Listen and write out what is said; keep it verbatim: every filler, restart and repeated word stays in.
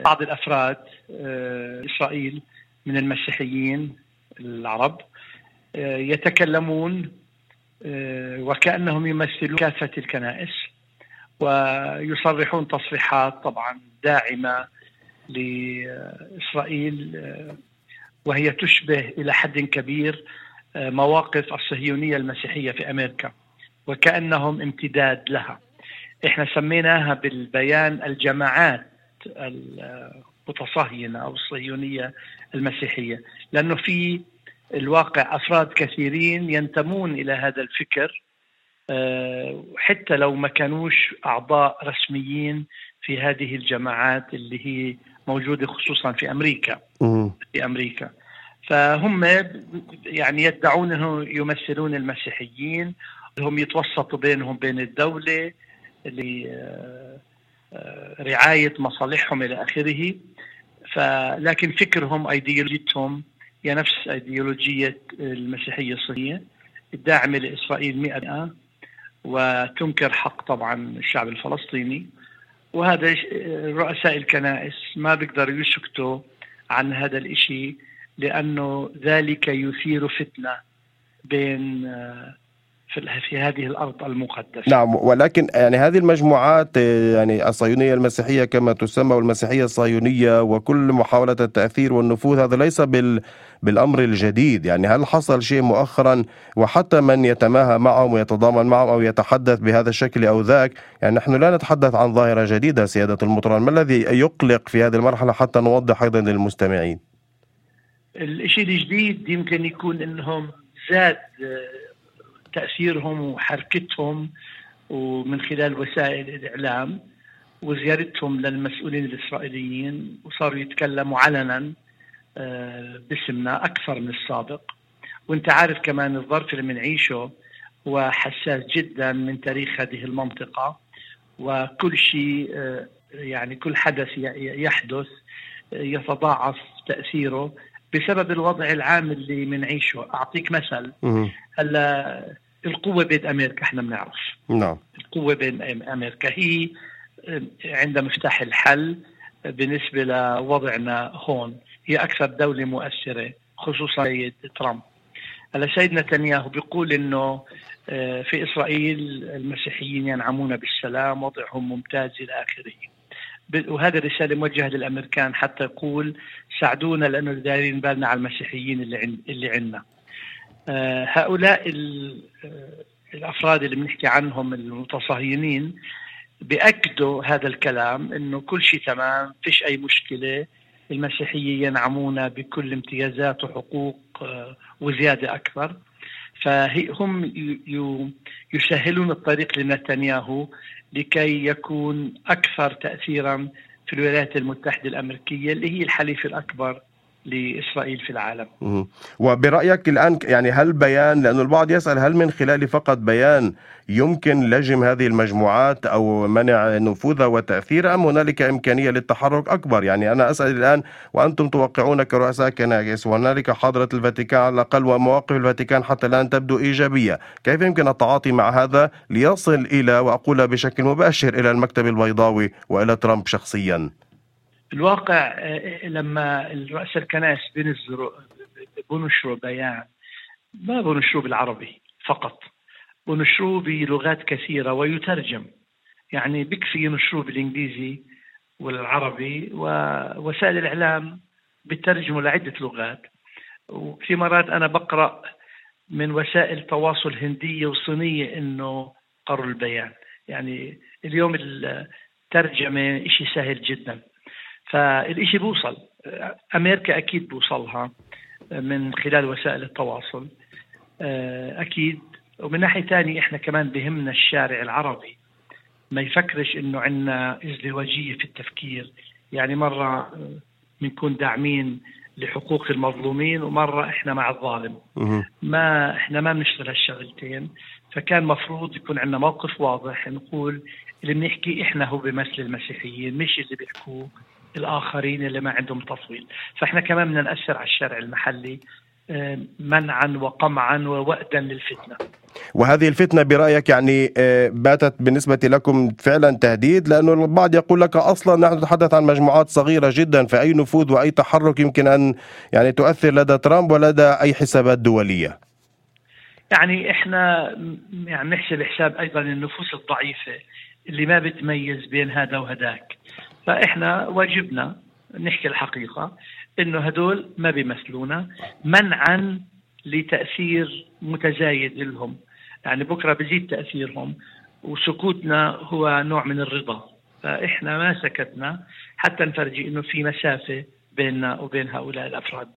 بعض الأفراد إسرائيل من المسيحيين العرب يتكلمون وكأنهم يمثلون كافة الكنائس، ويصرحون تصريحات طبعا داعمة لإسرائيل، وهي تشبه إلى حد كبير مواقف الصهيونية المسيحية في أمريكا، وكأنهم امتداد لها. احنا سميناها بالبيان الجماعات المتصهينة أو الصهيونية المسيحية، لأنه في الواقع أفراد كثيرين ينتمون إلى هذا الفكر حتى لو ما كانوش أعضاء رسميين في هذه الجماعات اللي هي موجودة خصوصا في أمريكا في أمريكا فهم يعني يدعون أنه يمثلون المسيحيين، هم يتوسطوا بينهم بين الدولة لرعاية مصالحهم إلى آخره. فلكن فكرهم أيديولوجيتهم هي نفس أيديولوجية المسيحية الصهيونية الداعمة لإسرائيل مئة، وتنكر حق طبعا الشعب الفلسطيني. وهذا رؤساء الكنائس ما بيقدروا يسكتوا عن هذا الإشي، لأنه ذلك يثير فتنة بين في هذه الأرض المقدسة. نعم، ولكن يعني هذه المجموعات يعني الصهيونية المسيحية كما تسمى والمسيحية الصهيونية وكل محاولة التأثير والنفوذ، هذا ليس بال بالأمر الجديد. يعني هل حصل شيء مؤخرا وحتى من يتماهى معهم ويتضامن معهم أو يتحدث بهذا الشكل أو ذاك؟ يعني نحن لا نتحدث عن ظاهرة جديدة سيادة المطران. ما الذي يقلق في هذه المرحلة حتى نوضح أيضا للمستمعين؟ الشيء الجديد يمكن يكون أنهم زاد تأثيرهم وحركتهم ومن خلال وسائل الإعلام وزيارتهم للمسؤولين الإسرائيليين، وصاروا يتكلموا علنا باسمنا أكثر من السابق. وانت عارف كمان الظرف اللي بنعيشه هو حساس جدا من تاريخ هذه المنطقة، وكل شيء يعني كل حدث يحدث يتضاعف تأثيره بسبب الوضع العام اللي بنعيشه. أعطيك مثل، هلا القوة بين أمريكا احنا بنعرف نعم القوة بين أمريكا هي عند مفتاح الحل بالنسبة لوضعنا هون، هي أكثر دولة مؤثرة خصوصا سيد ترامب. هلا سيد نتنياهو بيقول إنه في إسرائيل المسيحيين ينعمون بالسلام، وضعهم ممتاز إلى آخره. وهذه الرسالة موجهة للأمريكان حتى يقول ساعدونا لأنه دايرين بالنا على المسيحيين اللي عند اللي عندنا. هؤلاء الأفراد اللي بنحكي عنهم المتصهينين بأكدوا هذا الكلام، إنه كل شيء تمام، فيش أي مشكلة، المسيحيين ينعمون بكل امتيازات وحقوق وزيادة أكثر. فهم يسهلون الطريق لنتنياهو لكي يكون أكثر تأثيرا في الولايات المتحدة الأمريكية اللي هي الحليف الأكبر لإسرائيل في العالم. وبرأيك الآن يعني هل بيان، لأن البعض يسأل هل من خلال فقط بيان يمكن لجم هذه المجموعات أو منع نفوذها وتأثيرها، أم هنالك إمكانية للتحرك أكبر؟ يعني أنا أسأل الآن وأنتم توقعون كرؤساء كنائس وهنالك حضرة الفاتيكان على الأقل، ومواقف الفاتيكان حتى الآن تبدو إيجابية، كيف يمكن التعاطي مع هذا ليصل إلى، وأقول بشكل مباشر، إلى المكتب البيضاوي وإلى ترامب شخصيا؟ الواقع لما رؤساء الكنائس بينزلوا بنشروا بيان، ما بنشروه بالعربي فقط، بنشروه بلغات كثيرة ويترجم. يعني بكفي ينشروه بالإنجليزي والعربي، ووسائل الإعلام بترجموا لعدة لغات. وفي مرات أنا بقرأ من وسائل تواصل هندية وصينية إنه قروا البيان. يعني اليوم الترجمة إشي سهل جدا، فالإشي بوصل أمريكا أكيد بوصلها من خلال وسائل التواصل أكيد. ومن ناحية تانية إحنا كمان بهمنا الشارع العربي ما يفكرش إنه عنا ازدواجية في التفكير. يعني مرة بنكون داعمين لحقوق المظلومين ومرة إحنا مع الظالم، ما إحنا ما بنشتغل هالشغلتين. فكان مفروض يكون عنا موقف واضح، نقول اللي بنحكي إحنا هو بمثل المسيحيين، مش اللي بيحكوه الآخرين اللي ما عندهم تطويل. فإحنا كمان بدنا نأثر على الشارع المحلي منعا وقمعا ووأدا للفتنة. وهذه الفتنة برأيك يعني باتت بالنسبة لكم فعلا تهديد؟ لأنه البعض يقول لك أصلا نحن نتحدث عن مجموعات صغيرة جدا، فأي نفوذ وأي تحرك يمكن أن يعني تؤثر لدى ترامب ولدى أي حسابات دولية. يعني إحنا يعني نحسب حساب أيضا النفوس الضعيفة اللي ما بتميز بين هذا وهداك، فإحنا واجبنا نحكي الحقيقة إنه هدول ما بيمثلونا منعا لتأثير متزايد لهم، يعني بكرة بزيد تأثيرهم، وسكوتنا هو نوع من الرضا. فإحنا ما سكتنا حتى نفرجي إنه في مسافة بيننا وبين هؤلاء الأفراد.